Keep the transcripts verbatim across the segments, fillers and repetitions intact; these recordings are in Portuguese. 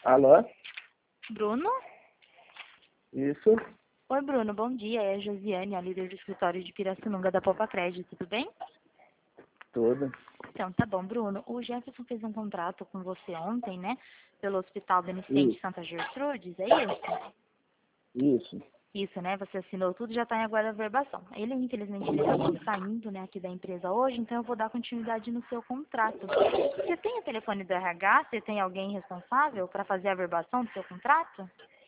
Alô? Bruno? Isso? Oi, Bruno, bom dia. É a Josiane, a líder do escritório de Pirassununga da Poupa Crédito, tudo bem? Tudo. Então, tá bom, Bruno. O Jefferson fez um contrato com você ontem, né? Pelo Hospital Beneficente Isso. Santa Gertrudes, é isso? Isso. Isso, né? Você assinou tudo, já está em aguardo da averbação. Ele, infelizmente, ele acabou saindo, né, aqui da empresa hoje, então eu vou dar continuidade no seu contrato. Você tem o telefone do R H? Você tem alguém responsável para fazer a averbação do seu contrato?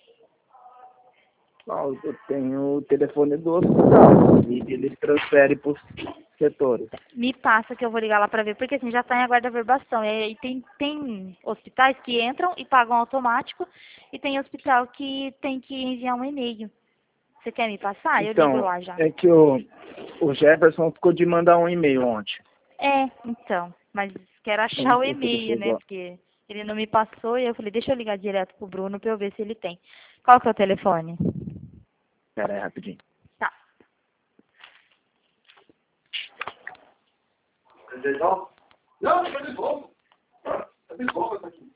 Ó, eu tenho o telefone do hospital e eles transferem para os setores. Me passa que eu vou ligar lá para ver, porque assim, já está em aguardo da averbação. E aí tem, tem hospitais que entram e pagam automático, e tem hospital que tem que enviar um e-mail. Você quer me passar? Eu ligo Então, lá já. é que o, o Jefferson ficou de mandar um e-mail ontem. É, então, mas quero Eu não achar o sei se ele e-mail, né? chegou. Porque ele não me passou e eu falei, deixa eu ligar direto pro Bruno para eu ver se ele tem. Qual que é o telefone? Pera aí, rapidinho. Tá. Não, foi de novo. É de novo essa aqui.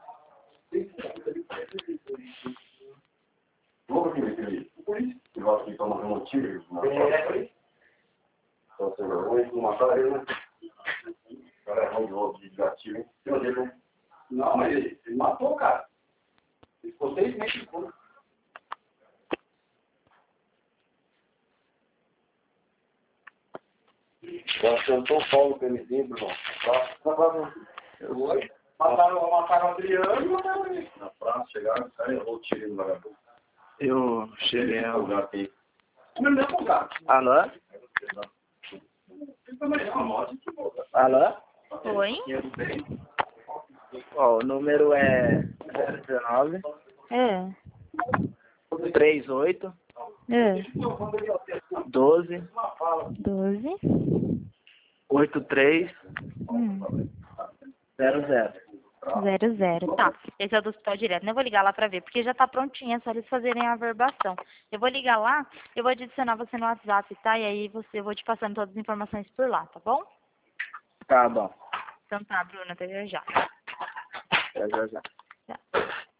Vamos aqui, meu querido. Por isso. Eu gosto de tomar um tiro. É, por isso. Então, sem vergonha, não mataram ele, né? O cara é ruim de ovo de gatilho, hein? Meu Deus, né? Não, mas ele, ele matou o cara. Ele ficou seis meses de coma. Eu acho que eu São Paulo, P M D, Bruno. Eu vou. Mataram, mataram o Adriano e mataram ele. Na praça, chegaram, o cara errou o tiro no vagabundo. Eu cheguei ao... Como ele não é folgado? Alô? Ele também é uma moto que folga. Alô? Oi? Ó, o número é zero dezenove, É. trinta e oito, É. doze, doze. oitenta e três, Hum. zero zero. Zero, zero. Tá. Esse é o do hospital direto. Eu vou ligar lá pra ver, porque já tá prontinho, é só eles fazerem a averbação. Eu vou ligar lá, eu vou adicionar você no WhatsApp, tá? E aí você, eu vou te passando todas as informações por lá, tá bom? Tá bom. Então tá, Bruna, até já já. Já, já, já. Já.